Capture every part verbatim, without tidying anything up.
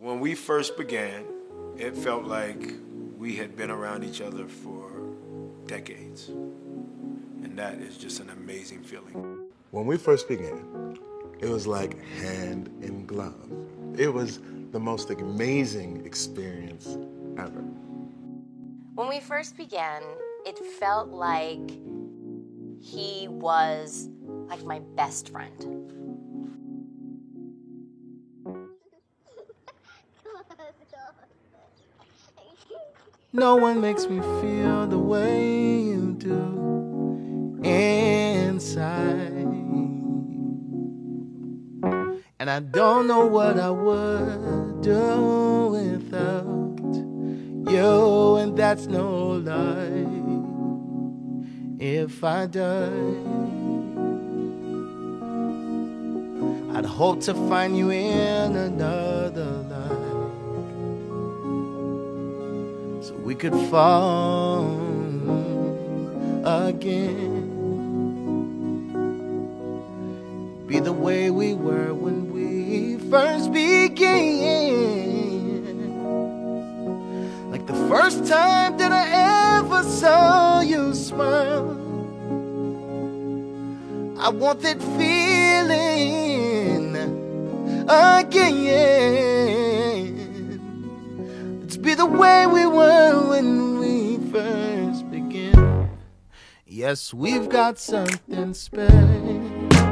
When we first began, it felt like we had been around each other for decades. And that is just an amazing feeling. When we first began, it was like hand in glove. It was the most amazing experience ever. When we first began, it felt like he was like my best friend. No one makes me feel the way you do inside. And I don't know what I would do without you, and that's no lie. If I die, I'd hope to find you in another life, so we could fall again, be the way we were when we first began, like the first time that I ever saw you smile. I want that feeling again. Let's be the way we were when we first began. Yes, we've got something special.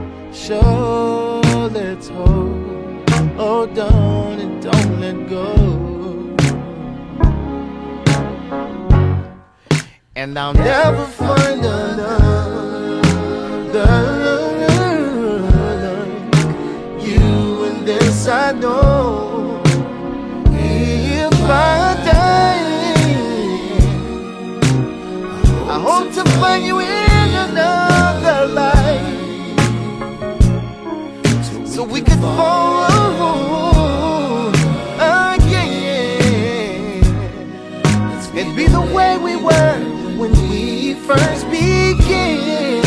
Let's hold, hold on and don't let go. And I'll never find another you, and this I know. If I die, I hope to find you in another life, so we could fall again and be the way we were when we first began.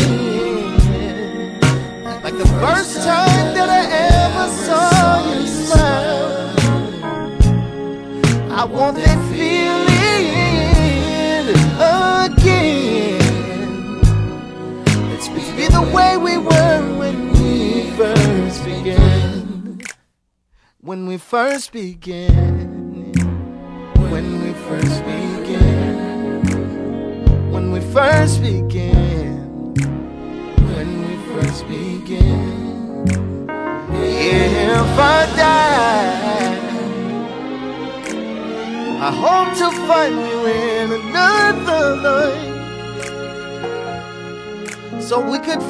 Like the first time that I ever saw you smile. I want that feeling again. Let's be the way we were when we first began. When we first began. When we first began. When we first began. When we first began. If I die, I hope to find you in another life, so we could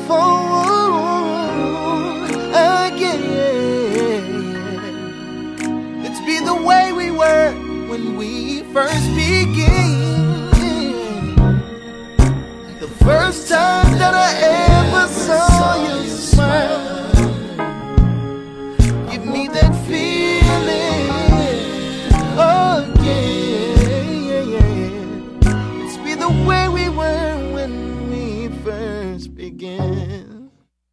fall again. Let's be the way we were when we first began. The first time that I ever saw you smile. Give me that feeling again. Let's be the way we were when we first began.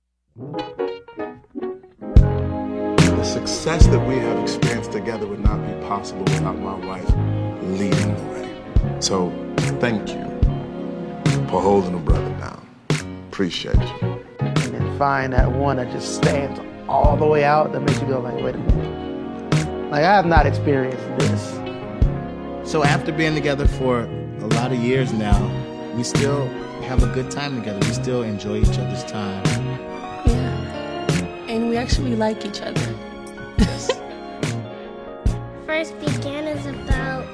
The success that we have experienced together would not be possible without my wife leading the way. So, thank you for holding a brother down. Appreciate you. And then find that one that just stands all the way out, that makes you go like, wait a minute. Like, I have not experienced this. So after being together for a lot of years now, we still have a good time together. We still enjoy each other's time. Yeah. And we actually like each other. First Began is about